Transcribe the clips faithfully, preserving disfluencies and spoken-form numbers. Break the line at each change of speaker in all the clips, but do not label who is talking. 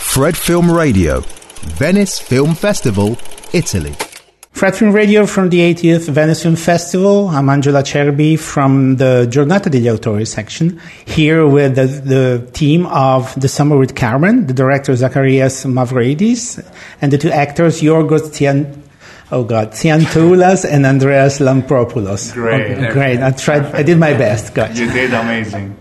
Fred Film Radio, Venice Film Festival, Italy.
Fred Film Radio from the eightieth Venice Film Festival. I'm Angela Cerbi from the Giornata degli Autori section, here with the, the team of The Summer with Carmen, the director Zacharias Mavridis, and the two actors Yorgos Tian, oh God, Tsiantoulas and Andreas Lampropoulos.
Great.
Okay, great. I tried, I did my best. Good.
You did amazing.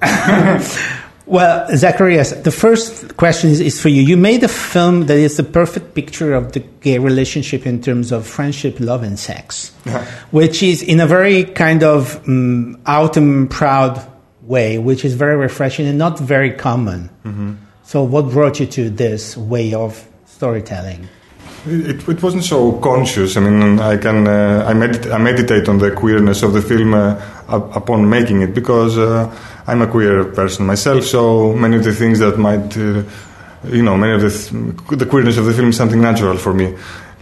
Well, Zacharias, the first question is, is for you. You made a film that is the perfect picture of the gay relationship in terms of friendship, love, and sex, yeah. which is in a very kind of um, out and proud way, which is very refreshing and not very common. Mm-hmm. So what brought you to this way of storytelling?
It, it wasn't so conscious. I mean, I can uh, I, medit- I meditate on the queerness of the film uh, upon making it because uh, I'm a queer person myself. So many of the things that might, uh, you know, many of the th- the queerness of the film is something natural for me,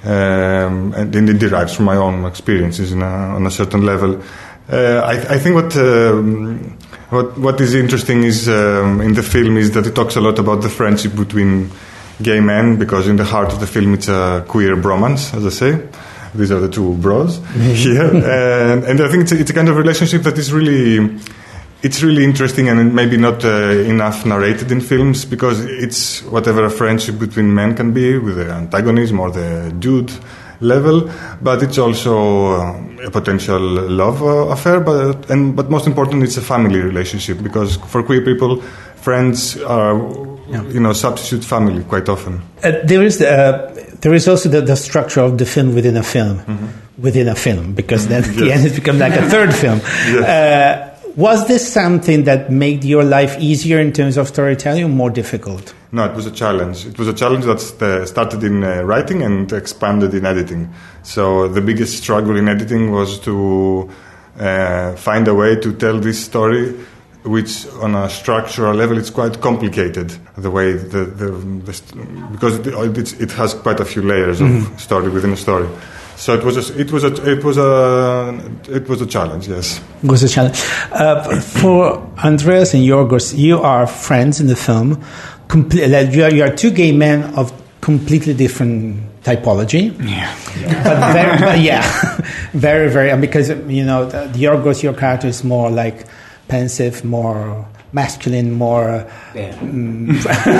um, and it derives from my own experiences in a, on a certain level. Uh, I, I think what um, what what is interesting is um, in the film is that it talks a lot about the friendship between gay men, because in the heart of the film it's a queer bromance, as I say. These are the two bros here, and, and I think it's a, it's a kind of relationship that is really, it's really interesting and maybe not uh, enough narrated in films, because it's whatever a friendship between men can be, with the antagonism or the dude level, but it's also uh, a potential love uh, affair, but and but most important, it's a family relationship, because for queer people, friends are, yeah. you know, substitute family quite often.
Uh, there is uh, there is also the, the structure of the film within a film, mm-hmm. within a film, because then at the yes. end it becomes like a third film. Yes. Uh, was this something that made your life easier in terms of storytelling, or more difficult?
No, it was a challenge. It was a challenge that started in uh, writing and expanded in editing. So the biggest struggle in editing was to uh, find a way to tell this story, which on a structural level it's quite complicated. The way the, the, the because it, it's, it has quite a few layers of mm-hmm. story within a story. So it was a, it was a it was a it was a challenge. Yes,
it was a challenge. Uh, for Andreas and Yorgos, you are friends in the film. Comple- you, are, you are two gay men of completely different typology.
Yeah,
yeah. But, very, but yeah, very very. Because you know, the, Yorgos, your character is more like pensive, more masculine, more
yeah.
um,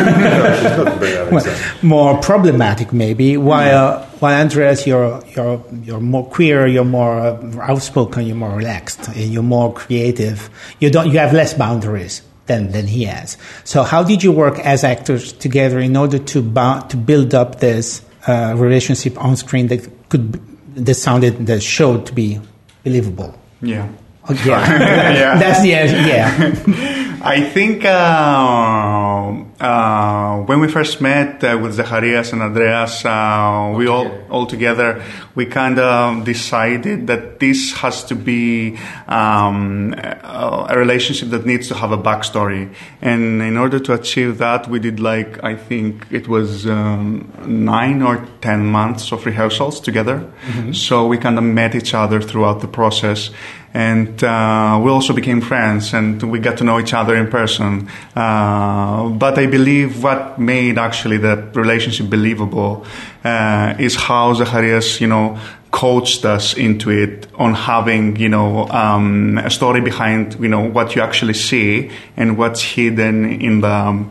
more problematic, maybe. While yeah. while Andreas, you're you're you're more queer, you're more outspoken, you're more relaxed, and you're more creative. You don't you have less boundaries than than he has. So how did you work as actors together in order to bo- to build up this uh, relationship on screen that could that sounded that showed to be believable?
Yeah.
Oh, yeah. yeah, that's the answer. Yeah.
I think uh, uh, when we first met uh, with Zacharias and Andreas, uh, we all all together we kind of decided that this has to be um, a, a relationship that needs to have a backstory, and in order to achieve that, we did like I think it was um, nine or ten months of rehearsals together. Mm-hmm. So we kind of met each other throughout the process. And uh, we also became friends, and we got to know each other in person. Uh, but I believe what made actually the relationship believable uh, is how Zacharias, you know, coached us into it on having, you know, um, a story behind, you know, what you actually see and what's hidden in the um,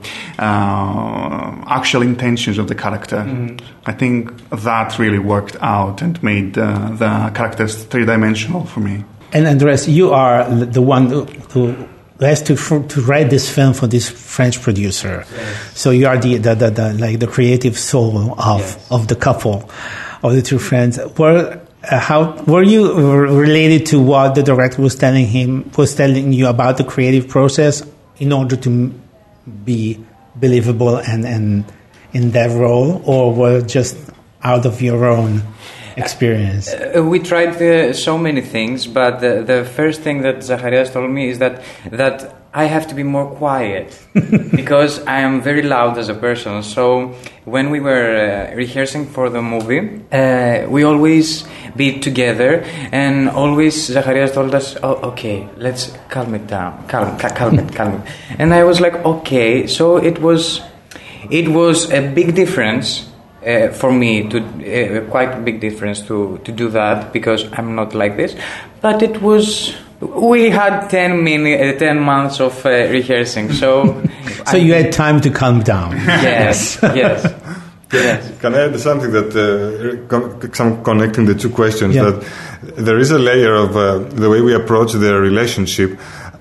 uh, actual intentions of the character. Mm. I think that really worked out and made uh, the characters three-dimensional for me.
And Andreas, you are the one who, who has to to write this film for this French producer. Yes. So you are the, the, the, the like the creative soul of yes. of the couple, of the two friends. Were uh, how were you related to what the director was telling him was telling you about the creative process in order to be believable and and in that role, or were just out of your own experience?
Uh, we tried uh, so many things, but the, the first thing that Zacharias told me is that that I have to be more quiet because I am very loud as a person. So when we were uh, rehearsing for the movie, uh, we always be together, and always Zacharias told us, "Oh, okay, let's calm it down, calm, calm it, calm it." And I was like, "Okay." So it was. it was a big difference uh, for me, to uh, quite a big difference to, to do that, because I'm not like this. But it was, we had ten, minute, uh, ten months of uh, rehearsing, so...
so I, you had time to calm down.
Yes, yes. Yes.
Can I add something that uh, con- some connecting the two questions?
Yeah.
That there is a layer of uh, the way we approach their relationship.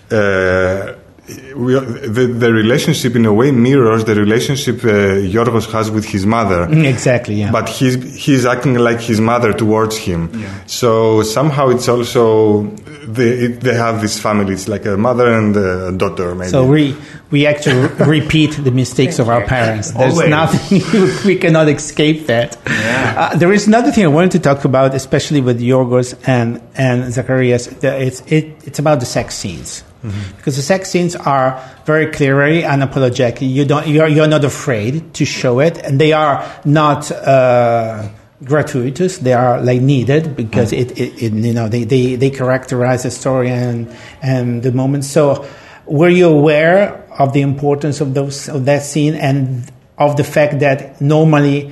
Uh, we, the, the relationship in a way mirrors the relationship uh, Yorgos has with his mother.
Exactly, yeah.
But he's he's acting like his mother towards him.
Yeah.
So somehow it's also they it, they have this family. It's like a mother and a daughter, maybe.
So we we actually repeat the mistakes of our parents. There's
Always.
nothing we cannot escape that.
Yeah.
Uh, there is another thing I wanted to talk about, especially with Yorgos and and Zacharias. It's it, it's about the sex scenes. Mm-hmm. Because the sex scenes are very clear, very unapologetic. You don't, you're, you're not afraid to show it, and they are not uh, gratuitous. They are like needed because mm-hmm. it, it, it, you know, they, they, they characterize the story and and the moment. So, were you aware of the importance of those of that scene and of the fact that normally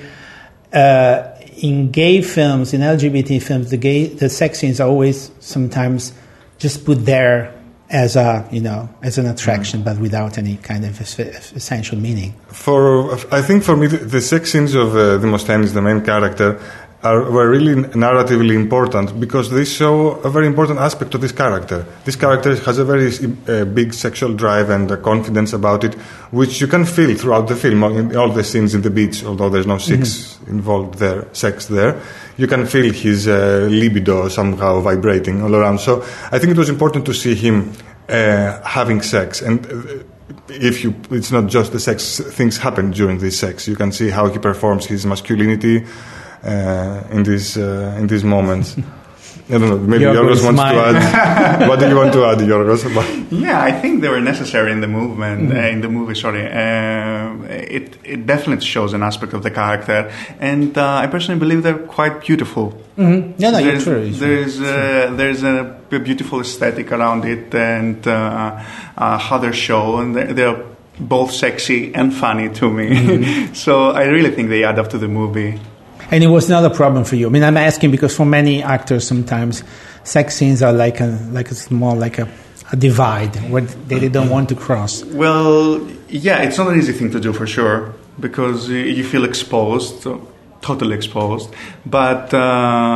uh, in gay films, in L G B T films, the gay the sex scenes are always sometimes just put there as a, you know, as an attraction, mm. but without any kind of essential meaning.
For I think for me, the, the sex scenes of uh, Demosthenes, the main character, are were really narratively important because they show a very important aspect of this character. This character has a very uh, big sexual drive and a confidence about it, which you can feel throughout the film. In all the scenes in the beach, although there's no sex mm-hmm. involved there, sex there, you can feel his uh, libido somehow vibrating all around. So I think it was important to see him uh, having sex. And uh, if you, it's not just the sex, things happen during this sex. You can see how he performs his masculinity uh, in these uh, in these moments. I don't know, maybe Yorgos, Yorgos wants to add. What do you want to add, Yorgos?
Yeah, I think they were necessary in the movement, mm-hmm. uh, in the movie, sorry. Uh, it, it definitely shows an aspect of the character, and uh, I personally believe they're quite beautiful.
Mm-hmm. No, no, you're
there's,
true. You're
there's,
true.
Uh, there's a, a beautiful aesthetic around it, and uh, uh, how they're shown, they're, they're both sexy and funny to me. Mm-hmm. So I really think they add up to the movie.
And it was not a problem for you. I mean, I'm asking because for many actors, sometimes sex scenes are like a like a more like a, a divide where they, they don't want to cross.
Well, yeah, it's not an easy thing to do for sure because you feel exposed, totally exposed. But uh,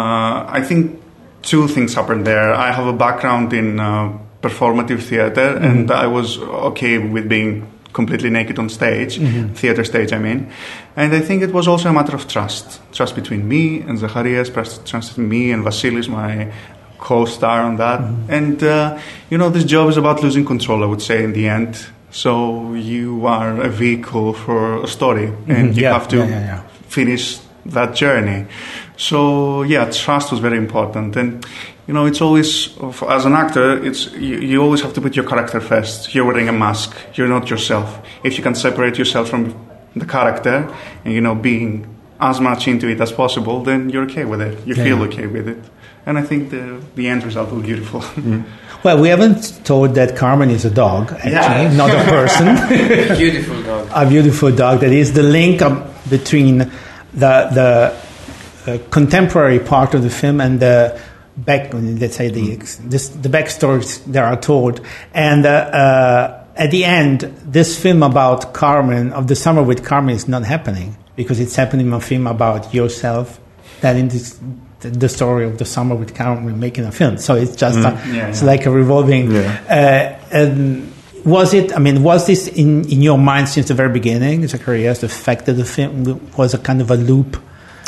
I think two things happened there. I have a background in uh, performative theater, mm-hmm. and I was okay with being completely naked on stage, mm-hmm. theater stage, I mean. And I think it was also a matter of trust. Trust between me and Zacharias, trust between me and Vasilis, my co-star on that. Mm-hmm. And, uh, you know, this job is about losing control, I would say, in the end. So you are a vehicle for a story, mm-hmm. and you
yeah,
have to
yeah, yeah, yeah.
finish that journey. So, yeah, trust was very important. And, you know, it's always, as an actor, it's you, you always have to put your character first. You're wearing a mask. You're not yourself. If you can separate yourself from the character and, you know, being as much into it as possible, then you're okay with it. You
yeah.
feel okay with it. And I think the the end result was beautiful. Mm.
Well, we haven't told that Carmen is a dog, actually,
yeah.
not a person.
A beautiful dog.
A beautiful dog. That is the link um, between the the uh, contemporary part of the film and the back, let's say the this, the backstories that are told, and uh, uh, at the end, this film about Carmen, of the summer with Carmen, is not happening because it's happening a film about yourself, telling this, the story of the summer with Carmen, making a film. So it's just
mm,
a,
yeah,
it's
yeah.
like a revolving.
Yeah.
Uh, and was it? I mean, was this in in your mind since the very beginning, Zacharias? The fact that the film was a kind of a loop.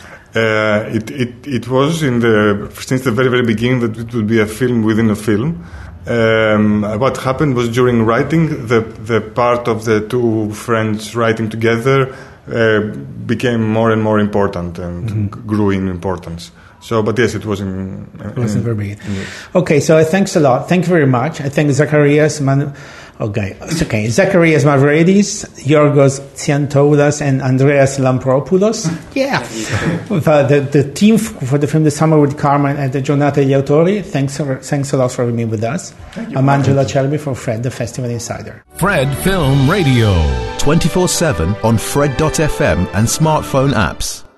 Uh, it, it it was in the since the very very beginning that it would be a film within a film. Um, what happened was during writing, the the part of the two friends writing together uh, became more and more important and mm-hmm. grew in importance. So, but yes, it was in.
It was in the very beginning. Okay, so thanks a lot. Thank you very much. I thank Zacharias, Man- Okay, it's okay. Zacharias Mavridis, Yorgos Tsiantoulas, and Andreas Lampropoulos. Yeah. uh, the, the team for the film The Summer with Carmen and the Giornate degli Autori. Thanks, thanks a lot for being with us. I'm Angela Cherby from Fred, the Festival Insider.
Fred Film Radio. twenty-four seven on Fred dot f m and smartphone apps.